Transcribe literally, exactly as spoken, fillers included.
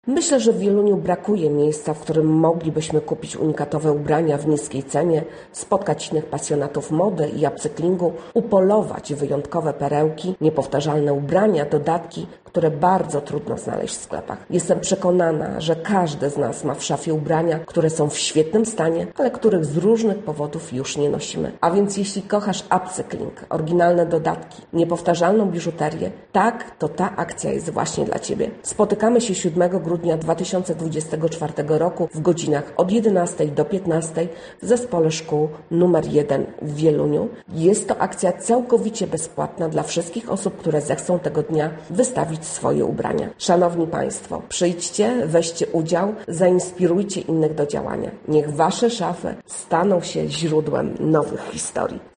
Myślę, że w Wieluniu brakuje miejsca, w którym moglibyśmy kupić unikatowe ubrania w niskiej cenie, spotkać innych pasjonatów mody i upcyklingu, upolować wyjątkowe perełki, niepowtarzalne ubrania, dodatki, które bardzo trudno znaleźć w sklepach. Jestem przekonana, że każdy z nas ma w szafie ubrania, które są w świetnym stanie, ale których z różnych powodów już nie nosimy. A więc jeśli kochasz upcykling, oryginalne dodatki, niepowtarzalną biżuterię, tak, to ta akcja jest właśnie dla Ciebie. Spotykamy się siódmego grudnia dwa tysiące dwudziestego czwartego roku w godzinach od jedenastej do piętnastej w Zespole Szkół numer jeden w Wieluniu. Jest to akcja całkowicie bezpłatna dla wszystkich osób, które zechcą tego dnia wystawić swoje ubrania. Szanowni Państwo, przyjdźcie, weźcie udział, zainspirujcie innych do działania. Niech Wasze szafy staną się źródłem nowych historii.